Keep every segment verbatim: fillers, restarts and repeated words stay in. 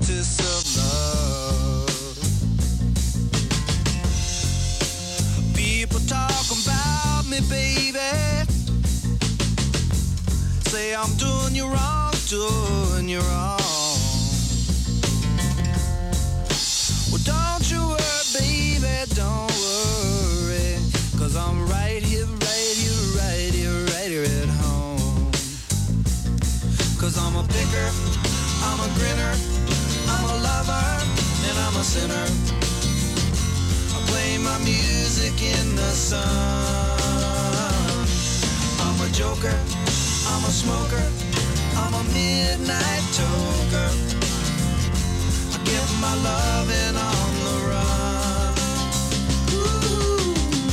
practice of love. People talk about me, baby. Say I'm doing you wrong, doing you wrong. Well, don't you worry, baby, don't worry. Cause I'm right here, right here, right here, right here at home. Cause I'm a picker, I'm a grinner, I'm a lover, and I'm a sinner. I play my music in the sun. I'm a joker, I'm a smoker, I'm a midnight toker. I give my loving on the run. Ooh,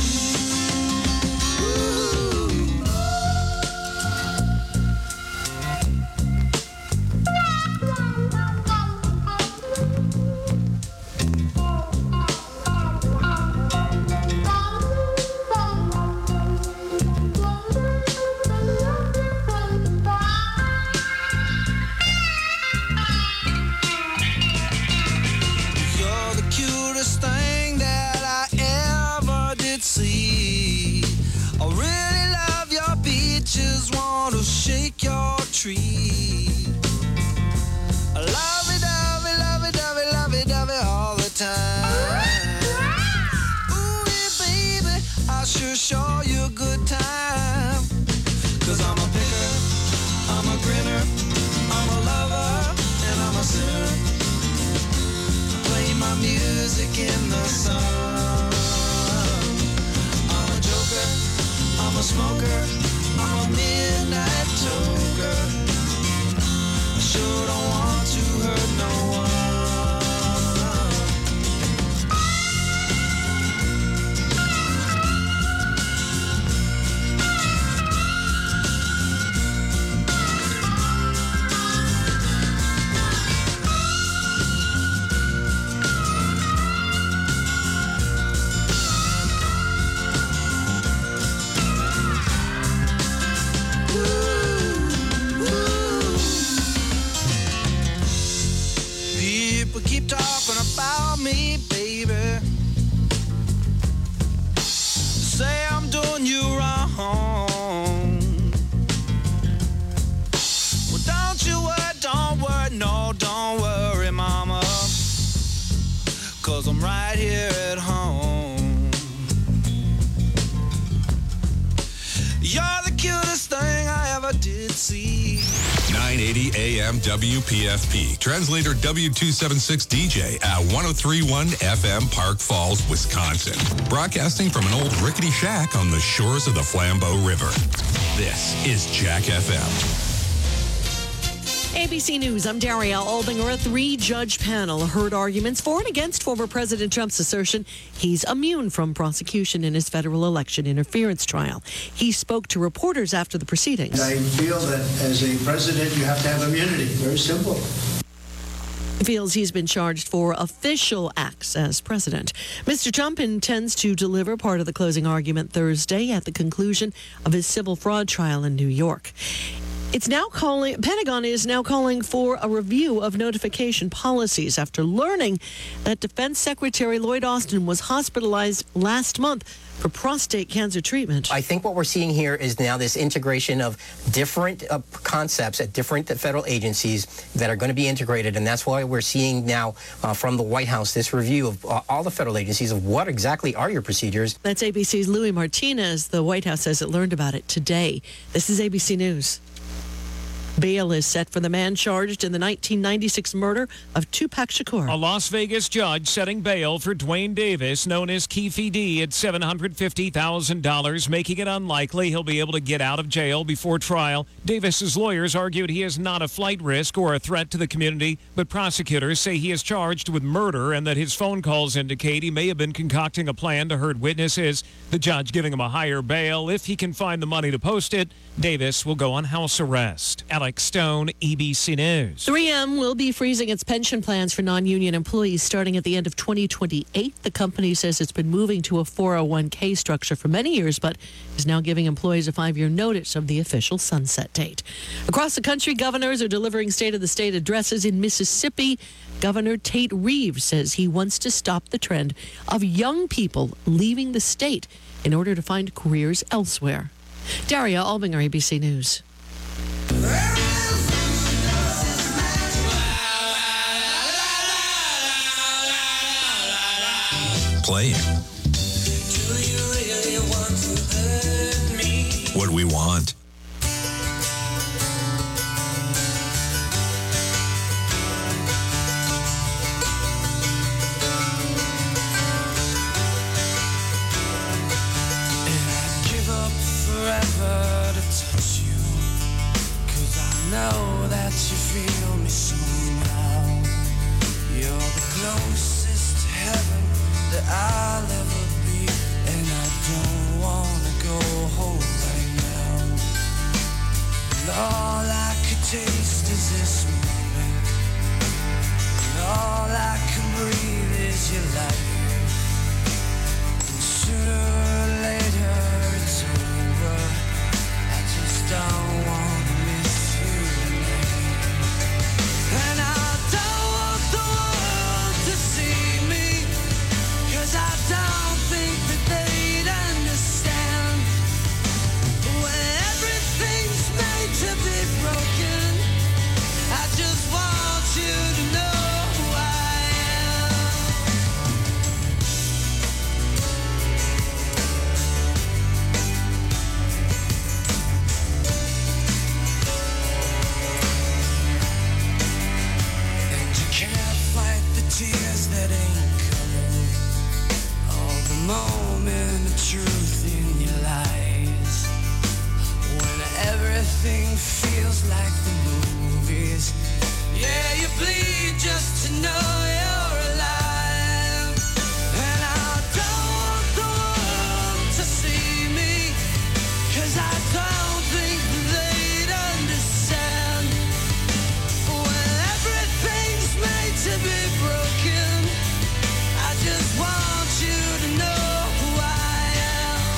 thing that I ever did see. I really love your beaches, want to shake your tree. I love it, love it, love it, love it, love it, love it all the time. Ooh, yeah, baby, I sure show you a good time. Cause I'm a picker, I'm a grinner, I'm a lover, and I'm a sinner. Play my music in the sun. I'm a joker, I'm a smoker, I'm a midnight toker. I sure don't want to hurt no one. Keep talking about me, baby. Say I'm doing you wrong. Well, don't you worry, don't worry, no, don't worry, mama. Cause I'm right here at home. You're the cutest thing I ever did see. nine eighty A M W P F P. Translator W two seventy-six D J at one oh three point one F M Park Falls, Wisconsin. Broadcasting from an old rickety shack on the shores of the Flambeau River. This is Jack F M. A B C News, I'm Daria Albinger. A three-judge panel heard arguments for and against former President Trump's assertion he's immune from prosecution in his federal election interference trial. He spoke to reporters after the proceedings. I feel that as a president, you have to have immunity. Very simple. He feels he's been charged for official acts as president. Mister Trump intends to deliver part of the closing argument Thursday at the conclusion of his civil fraud trial in New York. It's now calling, Pentagon is now calling for a review of notification policies after learning that Defense Secretary Lloyd Austin was hospitalized last month for prostate cancer treatment. I think what we're seeing here is now this integration of different uh, concepts at different federal agencies that are going to be integrated, and that's why we're seeing now uh, from the White House this review of uh, all the federal agencies of what exactly are your procedures. That's A B C's Louis Martinez. The White House says it learned about it today. This is A B C News. Bail is set for the man charged in the nineteen ninety-six murder of Tupac Shakur. A Las Vegas judge setting bail for Dwayne Davis, known as Keefe D, at seven hundred fifty thousand dollars, making it unlikely he'll be able to get out of jail before trial. Davis's lawyers argued he is not a flight risk or a threat to the community, but prosecutors say he is charged with murder and that his phone calls indicate he may have been concocting a plan to hurt witnesses. The judge giving him a higher bail. If he can find the money to post it, Davis will go on house arrest. Alex Alex Stone, E B C News. three M will be freezing its pension plans for non-union employees starting at the end of twenty twenty-eight. The company says it's been moving to a four oh one k structure for many years, but is now giving employees a five-year notice of the official sunset date. Across the country, governors are delivering state-of-the-state addresses. In Mississippi, Governor Tate Reeves says he wants to stop the trend of young people leaving the state in order to find careers elsewhere. Daria Albinger, A B C News. Playing Do you really want to hurt me? what we want. Forever to touch you, 'cause I know that you feel me somehow. You're the closest to heaven that I'll ever be, and I don't wanna go home right now. And all I could taste is this moment, and all I can breathe is your light. And sooner or later it's over. I just don't want to miss you again. And I don't want the world to see me, 'cause I don't think that they'd understand. When everything's made to be broken, I just want you to know who I am. And you can't fight the tears that ain't coming, all the moment of truth in your lies. When everything feels like the movies, yeah, you bleed just to know you're alive. And I don't want the world to see me, 'cause I don't think that they'd understand. When everything's made to be broken, I just want you to know who I am.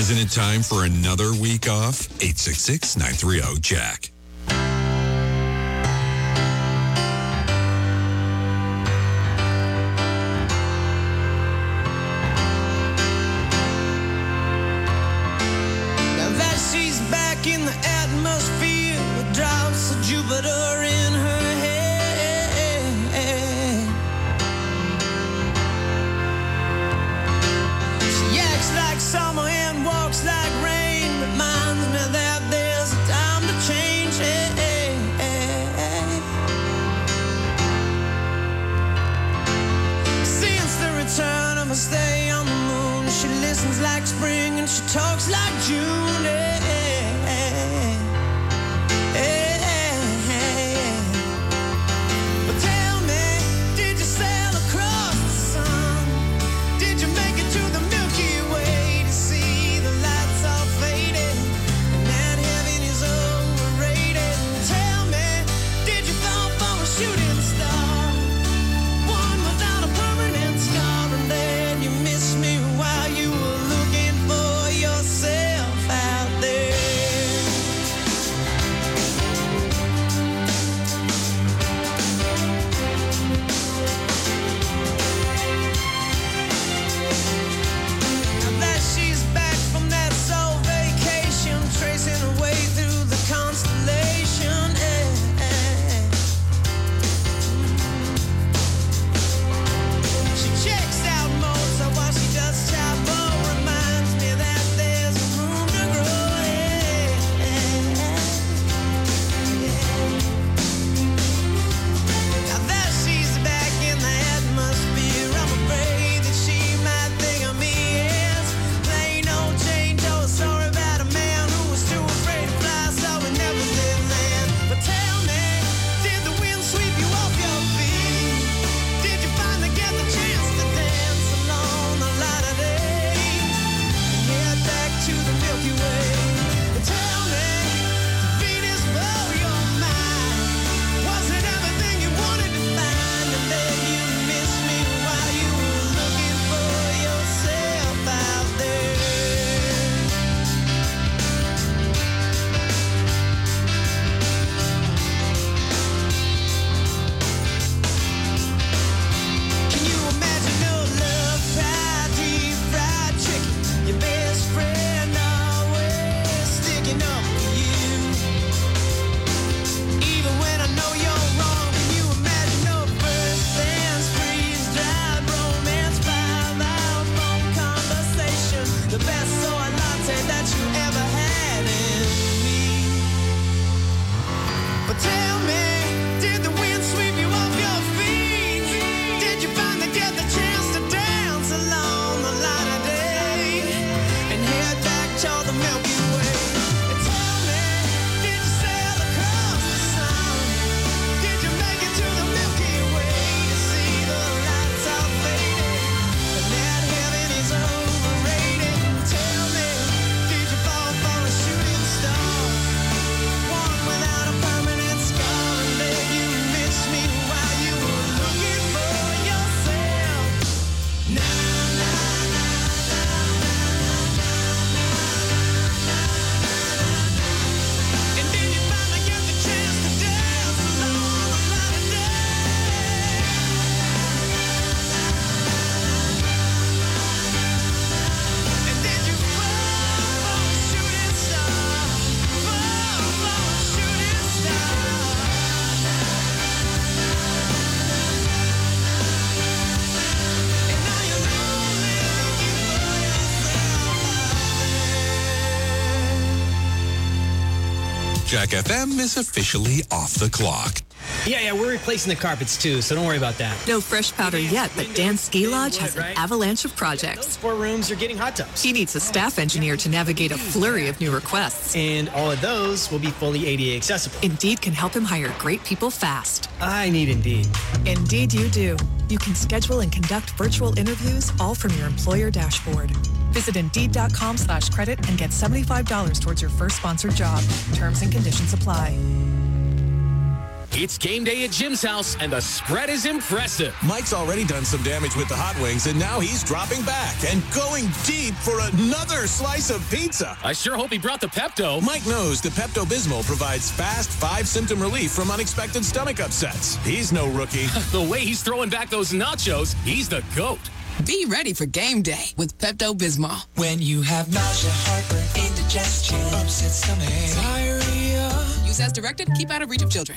Isn't it time for another week off? eight six six, nine three zero, Jack. In the atmosphere, with drops of Jupiter in her head. She acts like summer and walks like rain, reminds me that there's a time to change. Since the return of her stay on the moon, she listens like spring and she talks like June. Jack F M is officially off the clock. Yeah, yeah, we're replacing the carpets too, so don't worry about that. No fresh powder yet, but Dan's Ski Lodge has an avalanche of projects. Those four rooms are getting hot tubs. He needs a staff engineer to navigate a flurry of new requests. And all of those will be fully A D A accessible. Indeed can help him hire great people fast. I need Indeed. Indeed you do. You can schedule and conduct virtual interviews all from your employer dashboard. Visit Indeed.com slash credit and get seventy-five dollars towards your first sponsored job. Terms and conditions apply. It's game day at Jim's house, and the spread is impressive. Mike's already done some damage with the hot wings, and now he's dropping back and going deep for another slice of pizza. I sure hope he brought the Pepto. Mike knows the Pepto-Bismol provides fast five-symptom relief from unexpected stomach upsets. He's no rookie. The way he's throwing back those nachos, he's the GOAT. Be ready for game day with Pepto-Bismol. When you have nausea, heartburn, indigestion, upset stomach, diarrhea. Use as directed. Keep out of reach of children.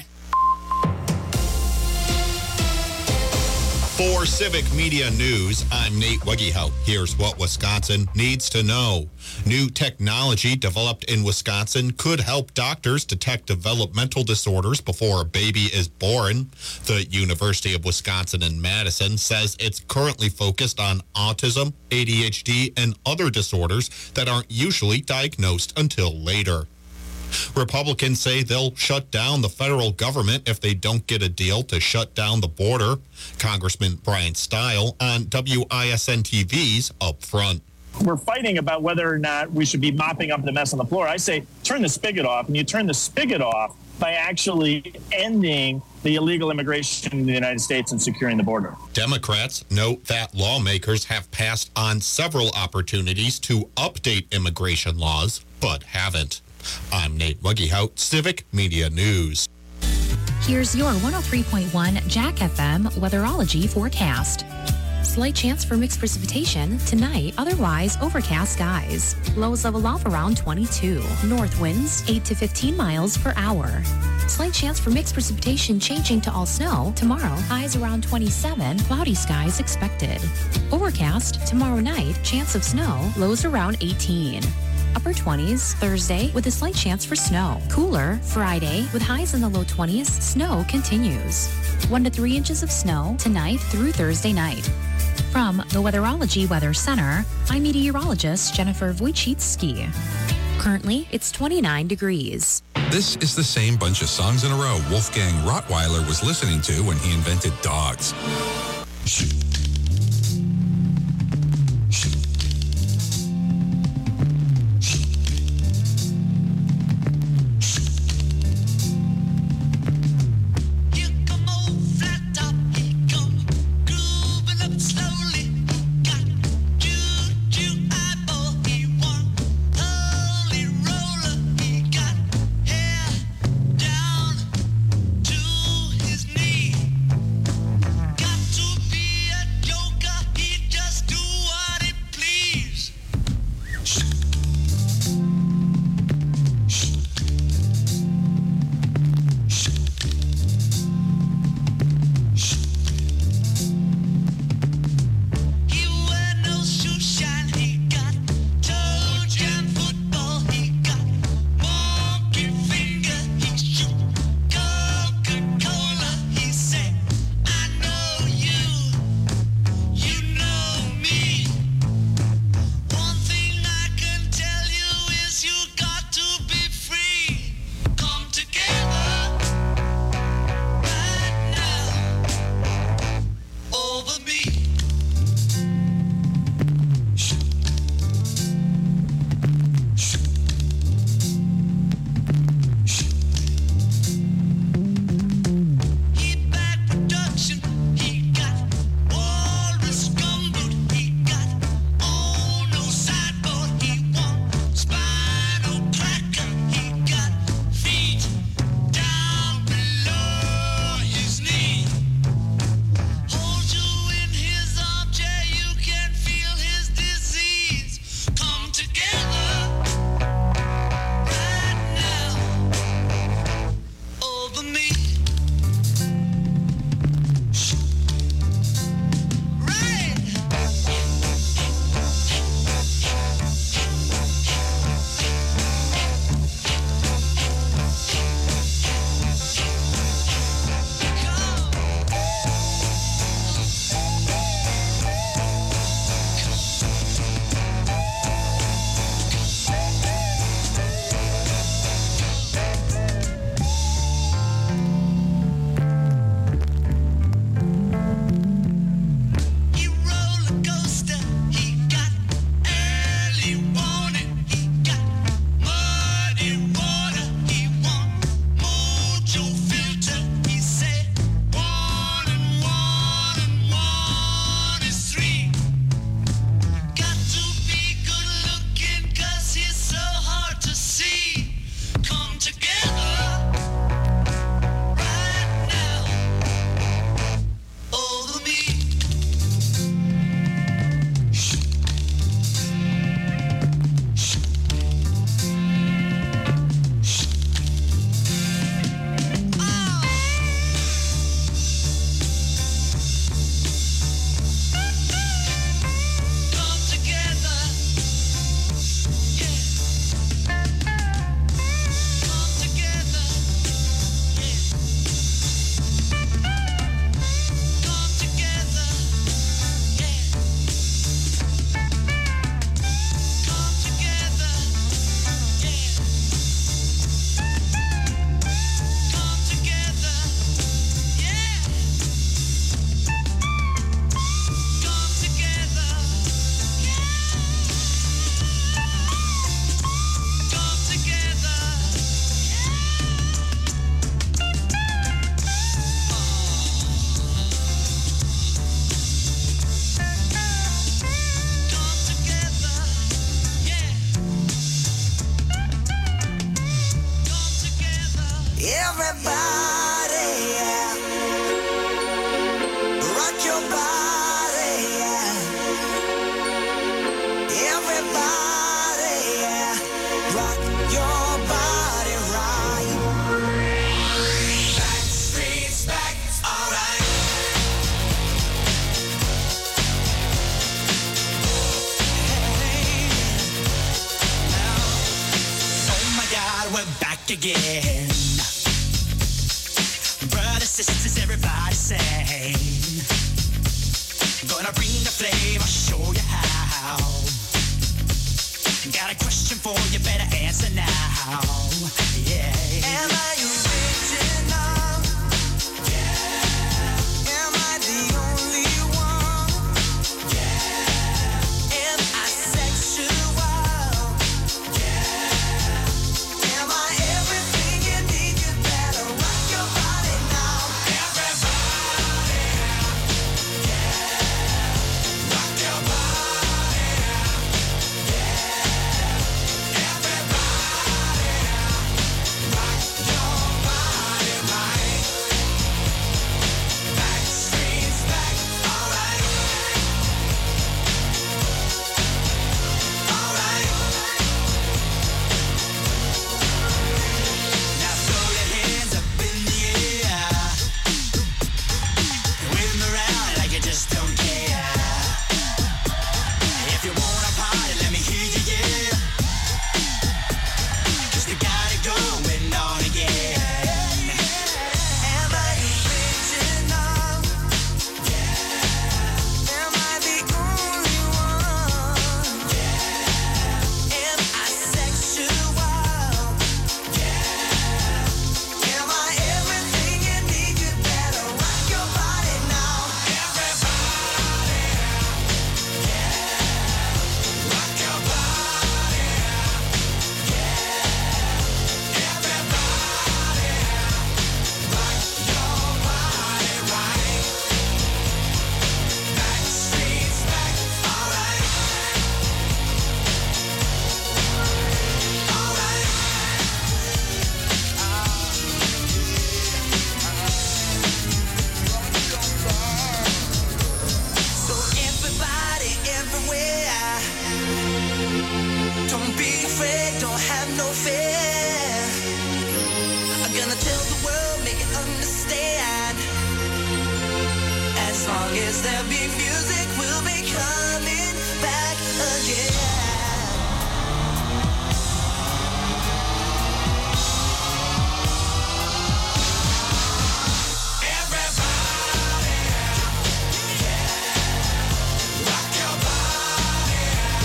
For Civic Media News, I'm Nate Weggehout. Here's what Wisconsin needs to know. New technology developed in Wisconsin could help doctors detect developmental disorders before a baby is born. The University of Wisconsin in Madison says it's currently focused on autism, A D H D, and other disorders that aren't usually diagnosed until later. Republicans say they'll shut down the federal government if they don't get a deal to shut down the border. Congressman Brian Stile on W I S N T V's Up Front. We're fighting about whether or not we should be mopping up the mess on the floor. I say turn the spigot off, and you turn the spigot off by actually ending the illegal immigration in the United States and securing the border. Democrats note that lawmakers have passed on several opportunities to update immigration laws, but haven't. I'm Nate Weggehout, Civic Media News. Here's your one oh three point one Jack F M weatherology forecast. Slight chance for mixed precipitation tonight, otherwise overcast skies. Lows level off around twenty-two. North winds eight to fifteen miles per hour. Slight chance for mixed precipitation changing to all snow tomorrow. Highs around twenty-seven. Cloudy skies expected. Overcast tomorrow night. Chance of snow. Lows around eighteen. Upper twenties Thursday with a slight chance for snow. Cooler Friday with highs in the low twenties. Snow continues. One to three inches of snow tonight through Thursday night. From the Weatherology Weather Center, I'm meteorologist Jennifer Wojcicki. Currently, it's twenty-nine degrees. This is the same bunch of songs in a row Wolfgang Rottweiler was listening to when he invented dogs. again. Brothers, sisters, everybody sing. Gonna bring the flame, I'll show you how. Got a question for you, better answer now. Yeah. Am I original? Yeah. Am I the only one? Yeah. Am I sexual? Yeah. Am I everything you need? You better rock your body now. Everybody. Yeah. Rock your body. Yeah. Everybody. Rock your body right. Backstreet's back. All right. All right. Now throw your hands up in the air. Wave 'em around like you just don't care. If you wanna party, let me hear you, yeah. 'Cause we got it going on again. Am I original? Yeah. Am I the only one? Yeah. Am I sexual? Yeah. Am I everything you need? You better rock your body now. Everybody. Yeah. Rock your body. Yeah. Everybody. Rock your body right. Backstreet's back. All right. All right. So everybody, everywhere, don't be afraid, don't have no fear. I'm gonna tell the world, make it understand. As long as there be music, we'll be coming back again. Everybody, yeah, rock your body,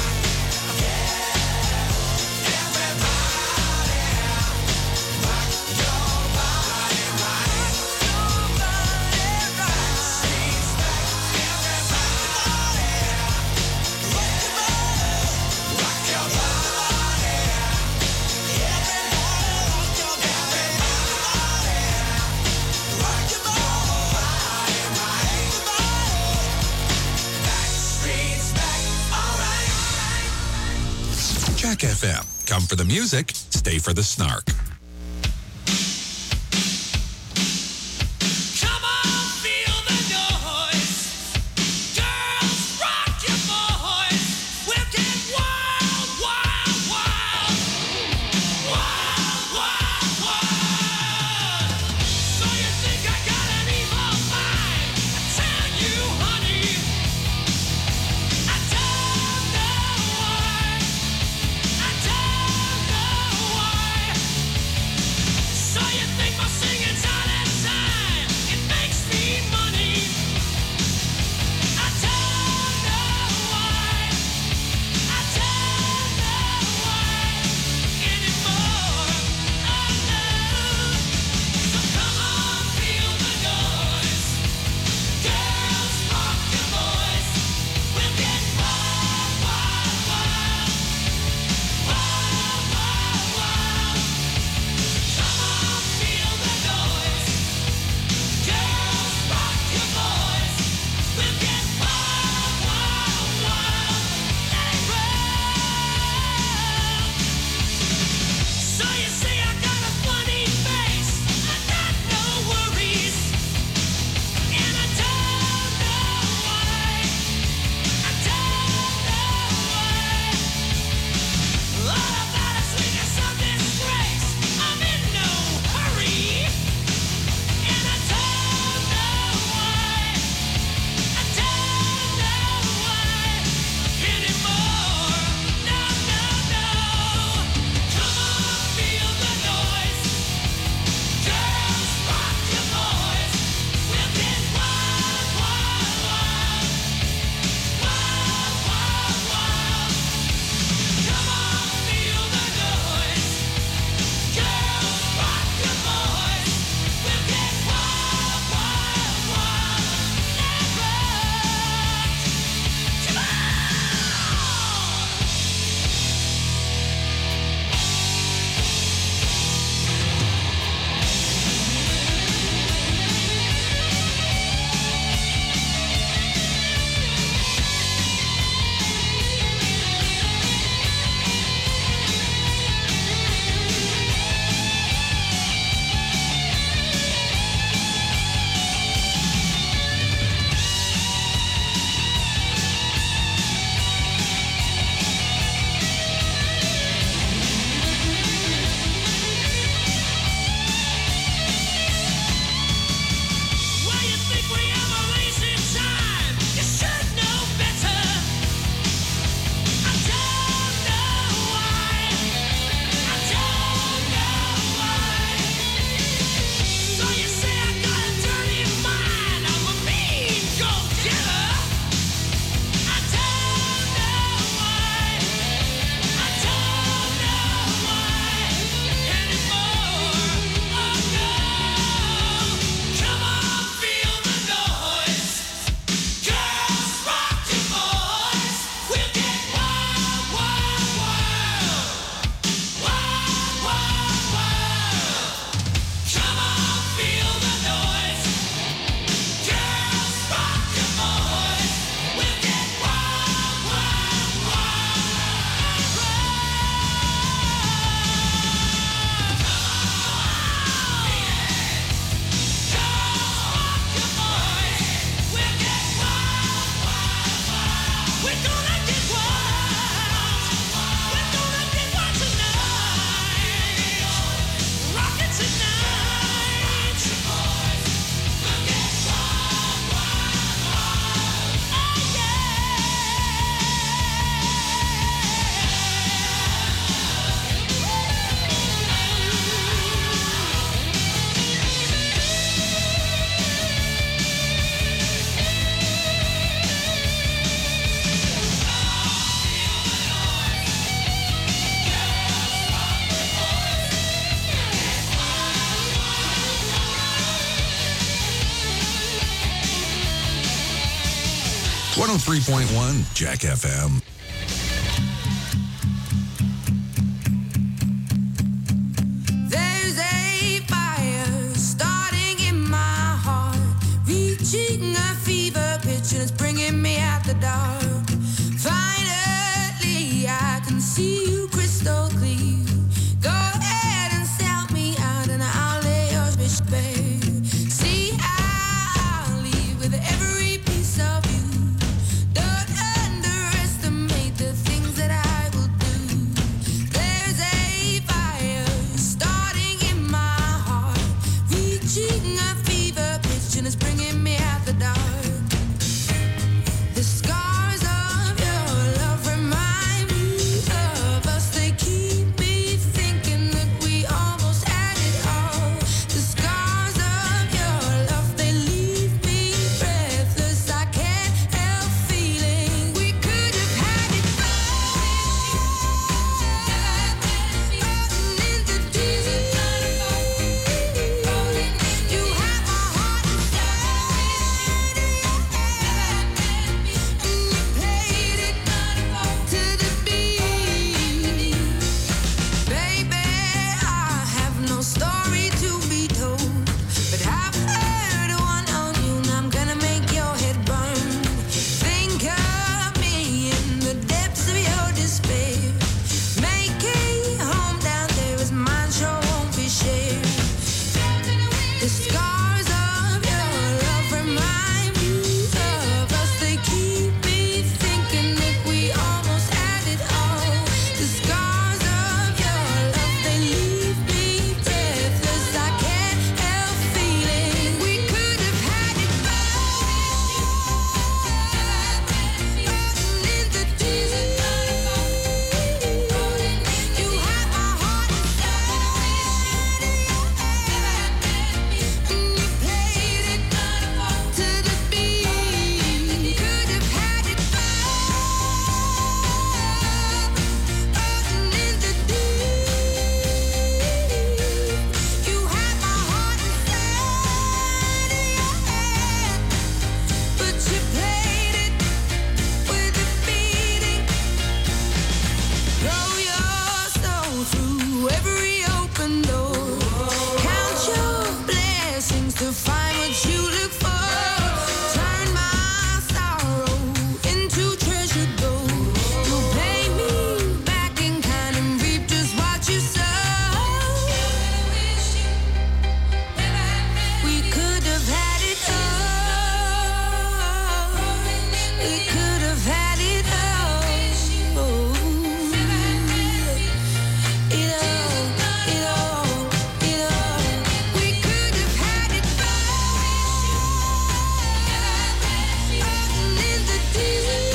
yeah. Everybody, rock your body right. Backstreet's back. Everybody, rock your body, everybody, rock your body right. Backstreet's back. All right. Jack F M. Come for the music, stay for the snark. Come on, feel the noise. Girls, rock your boys. We'll get wild, wild, wild. Wild, wild, wild. So you think I got an evil mind? I tell you, honey, I don't know why. I don't know why. one oh three point one Jack F M. There's a fire starting in my heart, reaching a fever pitch, and it's bringing me out the dark. Finally, I can see you crystal clear. Go ahead and sell me out, and I'll lay your bitch bare. See, I'll leave with every piece of you. Don't underestimate the things that I will do. There's a fire starting in my heart, reaching a fever pitch, and it's bringing me out the dark. The scars of your love remind me of us. They keep me thinking that we almost had it all. The scars of your love, they leave me breathless. I can't help feeling we could have had it all. In the deep, you have my heart inside, and you played it to the beat. Baby, I have no story to be told, but I've heard one on you, and I'm gonna make your head burn. Think of me in the depths of your despair. Make a home down there as mine sure won't be shared. The scars of your love remind me of us. They keep me thinking that we almost had it all. The scars of your love, they leave me breathless. I can't help feeling we could have had it all. In the deep, you have my heart inside, and you played it to the beat. Could have had it all. In the deep, you have my heart inside, but you played it with a beating. Throw your soul through every open door. Count your blessings to find what you look for. Turn my sorrow into treasure gold. You'll pay me back in kind and reap just what you sow. We could have had it all. We could have had it all. It all, it all, it all. We could have had it all. In the deep,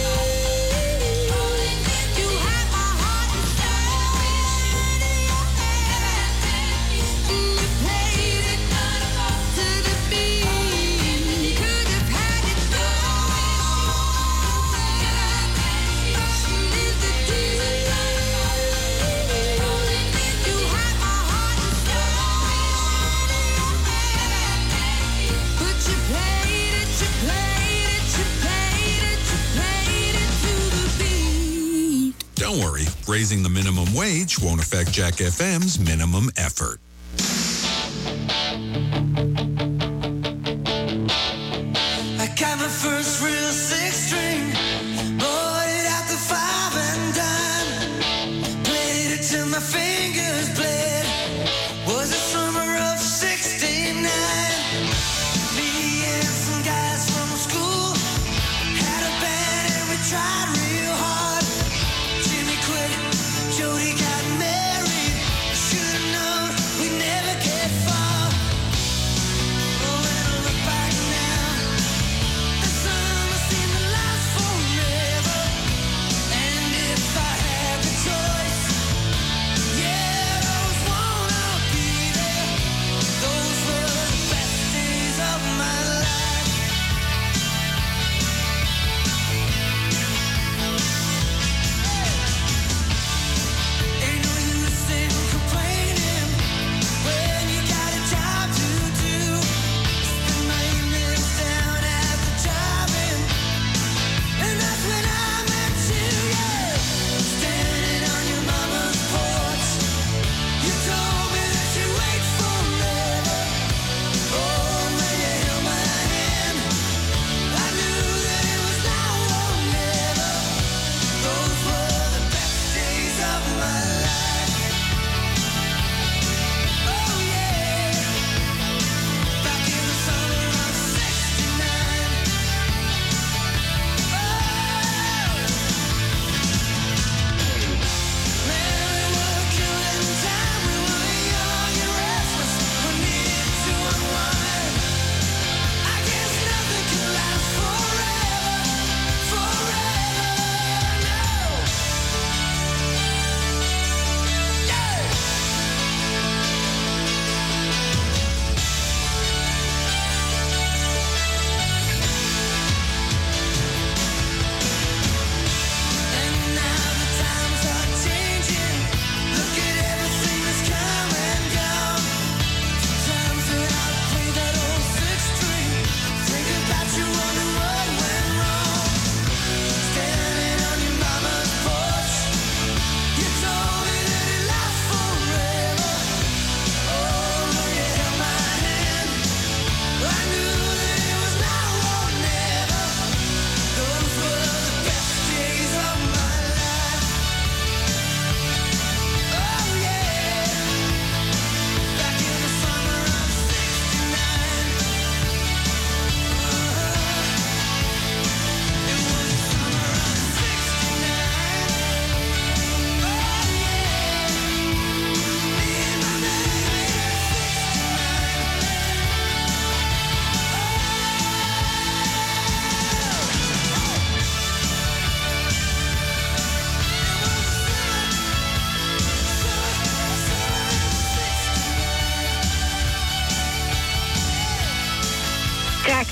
you have my heart inside, and you played it to the beat. Could have had it all. In the deep, you have my heart inside, but you played it, you played it, you played it, you played it to the beat. Don't worry, raising the minimum wage won't affect Jack F M's minimum effort. I got my first real six string, bought it at the five and dime, played it till my fingers bled. Was the summer of sixty-nine. Me and some guys from school had a band and we tried real hard. Jimmy quit, Jody got married. Should've known we'd never get far. Oh, when I look back now, the summer seemed to last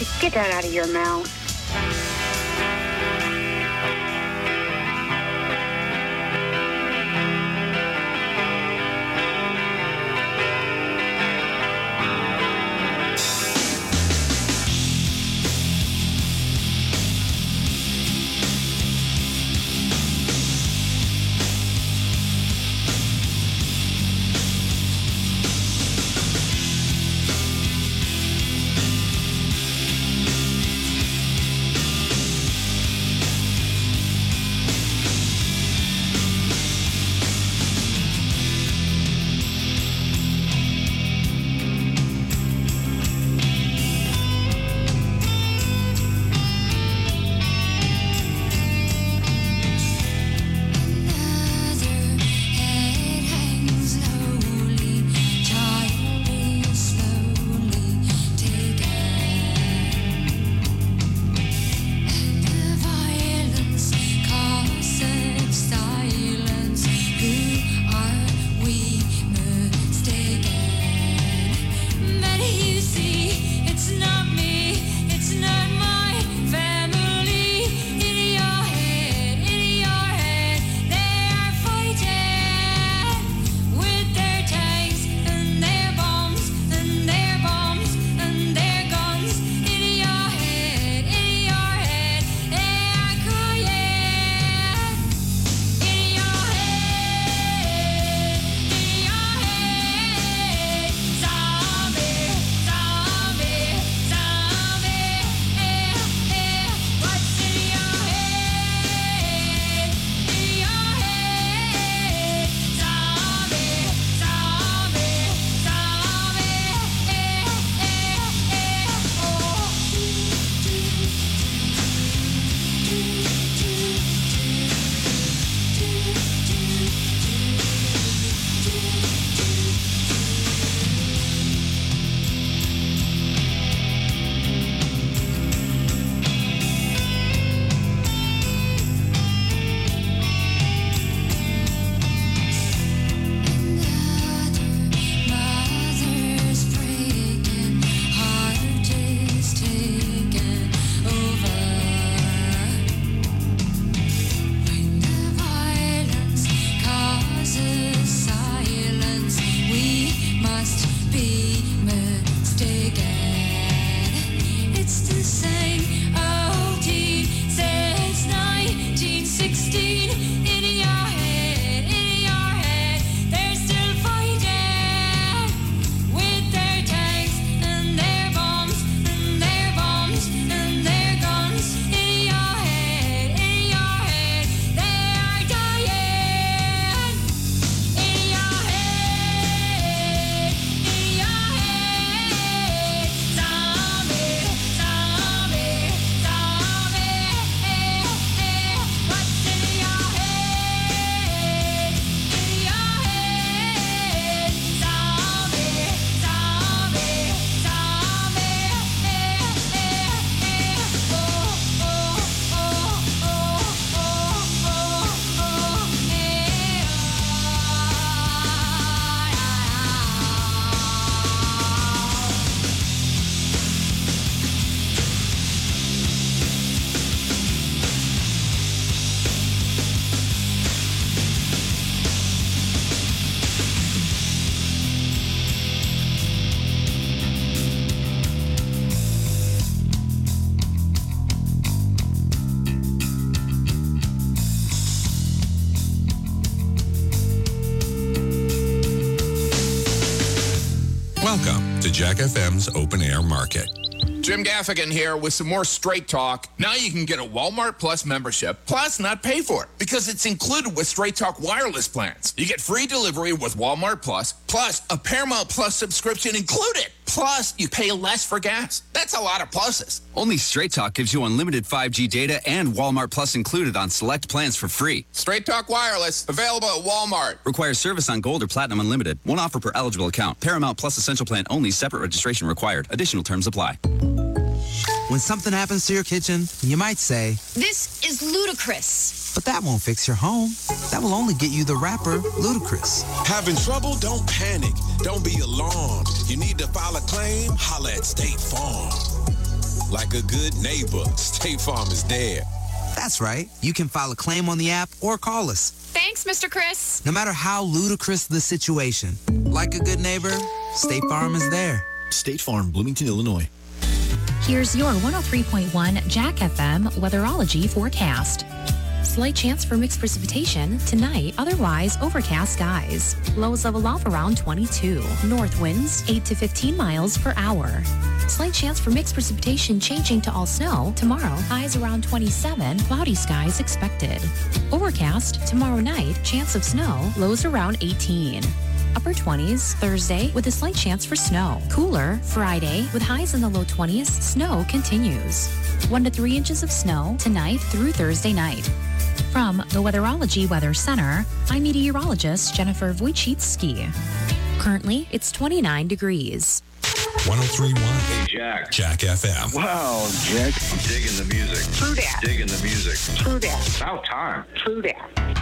Get that out of your mouth. Welcome to Jack F M's Open Air Market. Jim Gaffigan here with some more Straight Talk. Now you can get a Walmart Plus membership, plus not pay for it, because it's included with Straight Talk wireless plans. You get free delivery with Walmart Plus, plus a Paramount Plus subscription included. Plus, you pay less for gas. That's a lot of pluses. Only Straight Talk gives you unlimited five G data and Walmart Plus included on select plans for free. Straight Talk Wireless, available at Walmart. Requires service on Gold or Platinum Unlimited. One offer per eligible account. Paramount Plus Essential Plan only. Separate registration required. Additional terms apply. When something happens to your kitchen, you might say, "This is ludicrous." But that won't fix your home. That will only get you the rapper, Ludacris. Having trouble? Don't panic. Don't be alarmed. You need to file a claim? Holla at State Farm. Like a good neighbor, State Farm is there. That's right. You can file a claim on the app or call us. Thanks, Mister Chris. No matter how ludicrous the situation, like a good neighbor, State Farm is there. State Farm, Bloomington, Illinois. Here's your one oh three point one Jack F M weatherology forecast. Slight chance for mixed precipitation tonight, otherwise overcast skies. Lows level off around twenty-two. North winds eight to fifteen miles per hour. Slight chance for mixed precipitation changing to all snow tomorrow. Highs around twenty-seven. Cloudy skies expected. Overcast tomorrow night. Chance of snow. Lows around eighteen. Upper twenties Thursday with a slight chance for snow. Cooler Friday with highs in the low twenties. Snow continues. One to three inches of snow tonight through Thursday night. From the Weatherology Weather Center, I'm meteorologist Jennifer Wojcicki. Currently, it's twenty-nine degrees. one oh three point one Hey, Jack. Jack F M. Wow, Jack. I'm digging the music. True that. Digging the music. True that. About time. True that.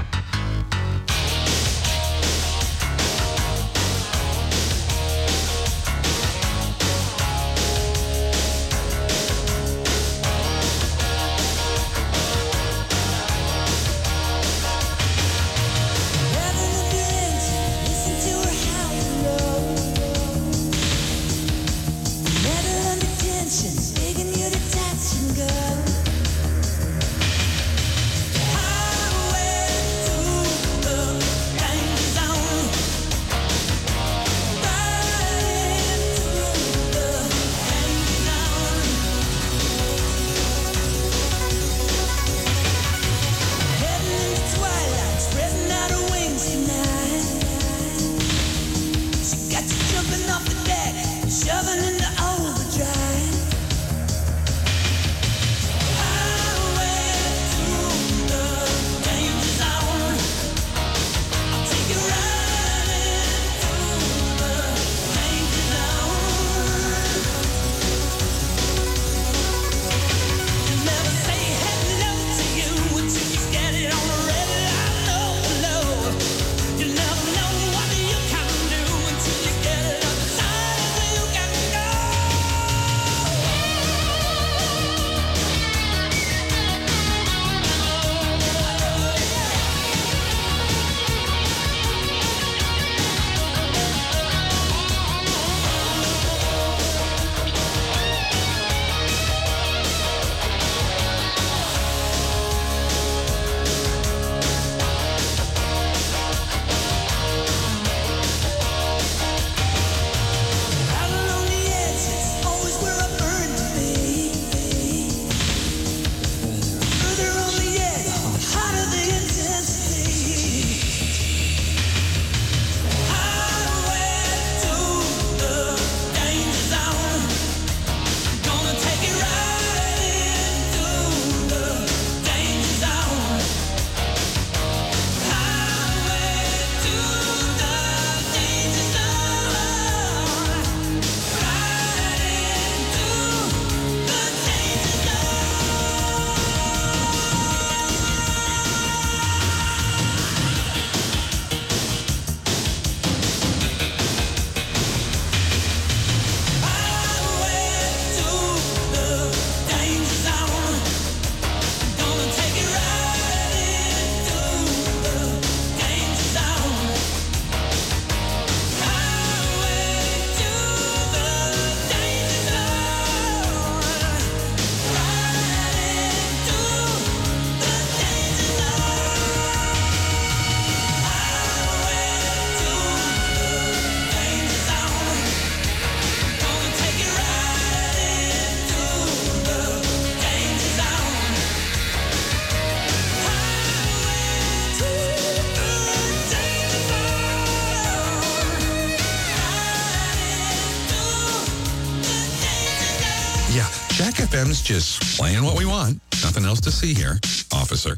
Jack F M's just playing what we want. Nothing else to see here, officer.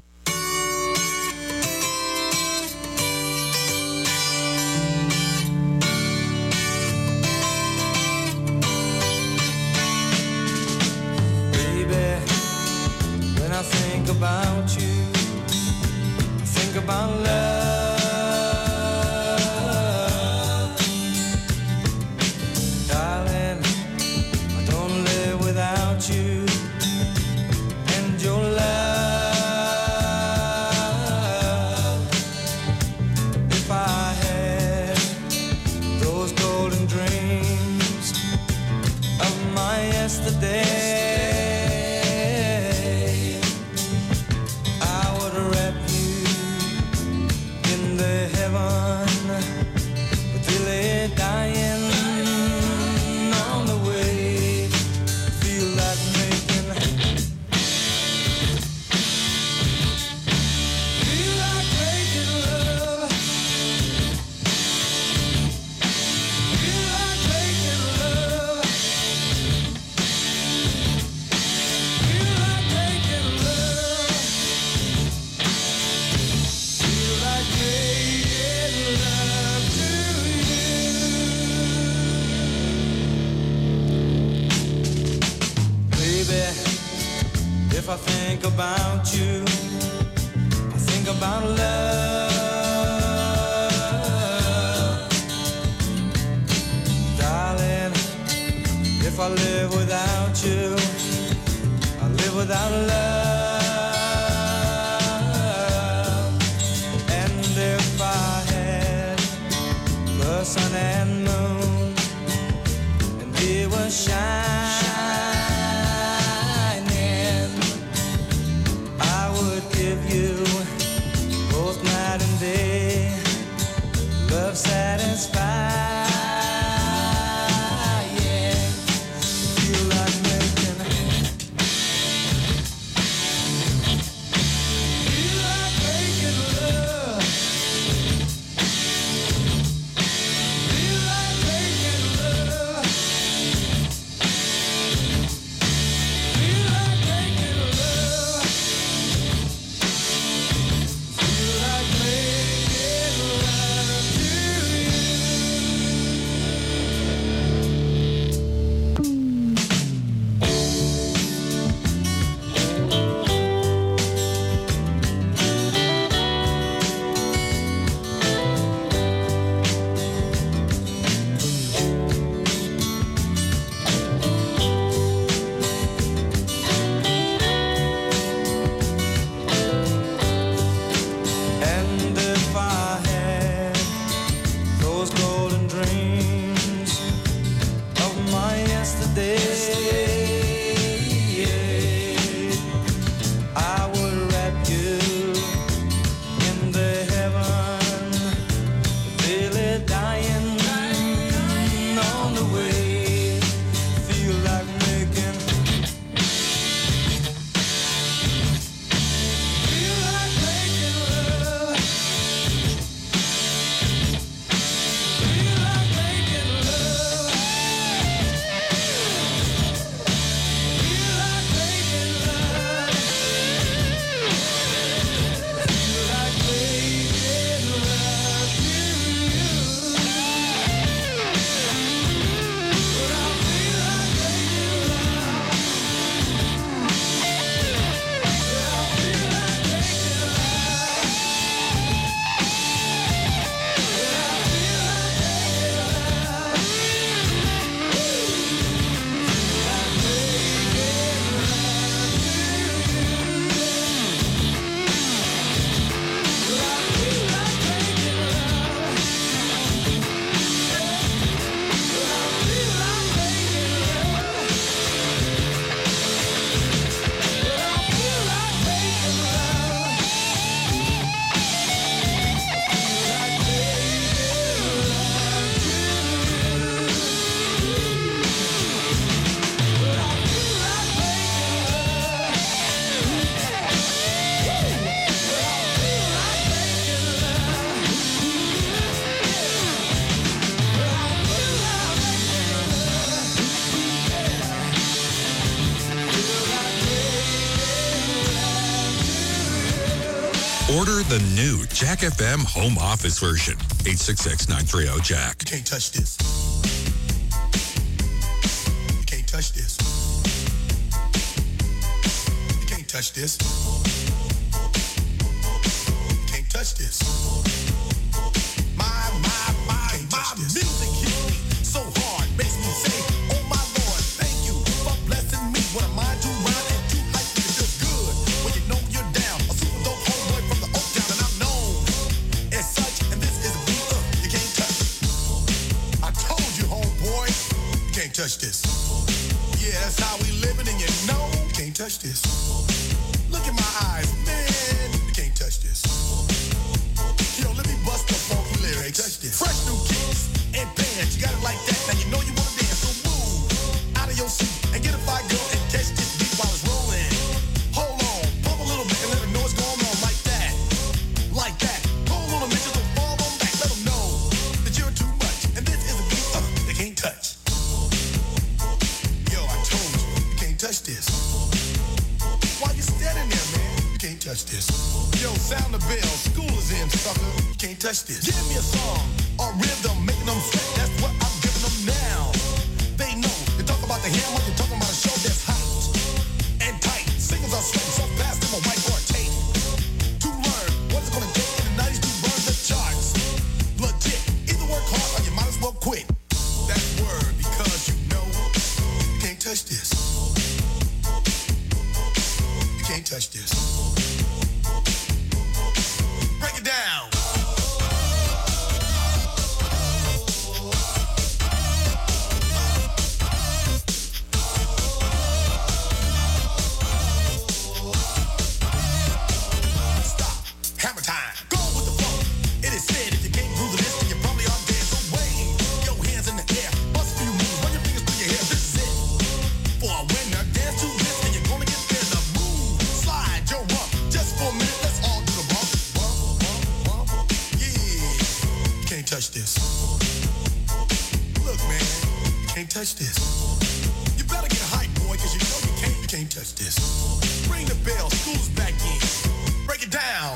Baby, when I think about you, I think about love. Darling, I don't live without you. If I think about you, I think about love. Darling, if I live without you, I live without love. And if I had the sun and moon, and they were shining, you both night and day, love satisfied. Yeah, feel like making, feel like making love, feel like making love, feel like making love. Order the new Jack F M home office version. eight six six, nine three zero, Jack. You can't touch this. You can't touch this. You can't touch this. You can't touch this. My, my, my, my music hits me so hard. Makes me say, oh my Lord, thank you for blessing me. What am I to rhyme and to hype me? It feels good when you know you're down. A super dope homeboy from the Oak Town, and I'm known as such. And this is a beat uh, you can't touch. I told you, homeboy, you can't touch this. Yeah, that's how we living, and you know you can't touch this. Look in my eyes, man, you can't touch this. Yo, let me bust the funky lyrics. Touch this. Fresh new kicks and bands, you got it like that. Now you know you wanna dance, so move out of your seat and get a fire girl and catch this beat while it's rolling. Hold on, pump a little bit and let them know what's going on like that, like that. Hold on a minute, just don't fall on back. Let them know that you're too much, and this is a beat uh, they can't touch. Yo, I told you, you can't touch this. Why you standing there, man? You can't touch this. Yo, sound the bell, school is in, sucker. You can't touch this. Give me a song or rhythm, making them sweat. That's what I'm giving them now. They know. You talk about the hammer, you're talking about a show that's hot and tight. Singers are sweat. can't touch this. Break it down. Stop. Hammer time. Go with the flow. It is said if you can't groove the list, then you probably are dead. So wave your hands in the air. Bust a few moves. Run your fingers through your hair. This is it. For a winner, dance to this, and you're gonna get there. The move, slide your rump. Just for a minute, let's all do the bump. Bump, bump, bump. Yeah. You can't touch this. Look, man, you can't touch this. You better get hype, boy, because you know you can't, you can't touch this. Ring the bell, school's back in. Break it down.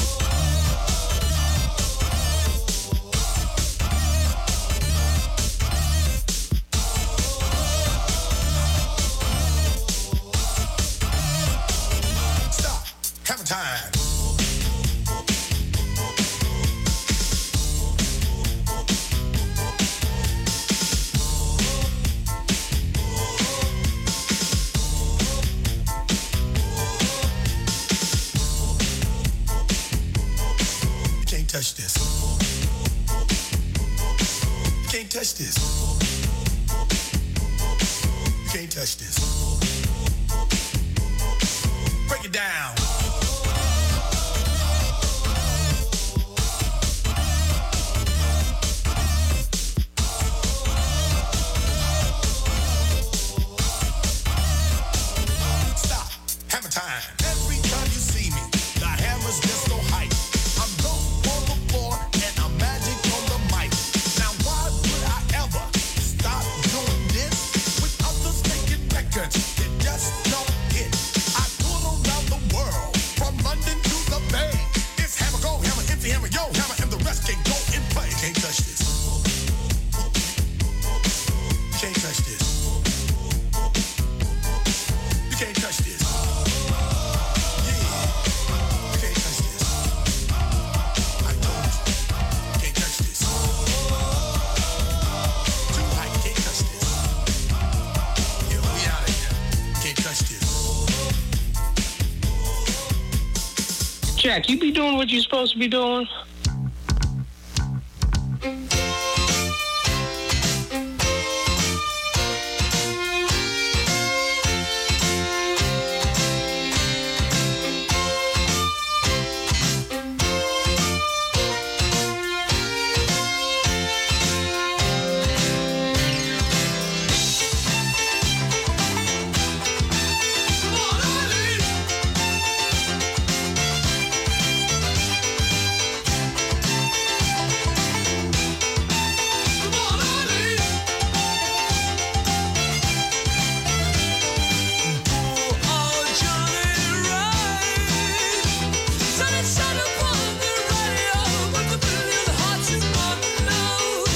Stop. Hammer time. You can't touch this. You can't touch this. You can't touch this. Break it down. Stop. Hammer time. Every time you see me, the hammer's just so hype. I'm dope on the floor and I'm magic on the mic. Now why would I ever stop doing this with others making records that just don't hit? I tour around the world from London to the Bay. It's hammer go, hammer empty, hammer yo, hammer, and the rest can go and play. Can't touch this. You can't touch this. You can't touch this. Yeah. You can't touch this. I told you. You can't touch this. Too high, you can't touch this. Yeah, we out of here. You can't touch this. Jack, you be doing what you're supposed to be doing?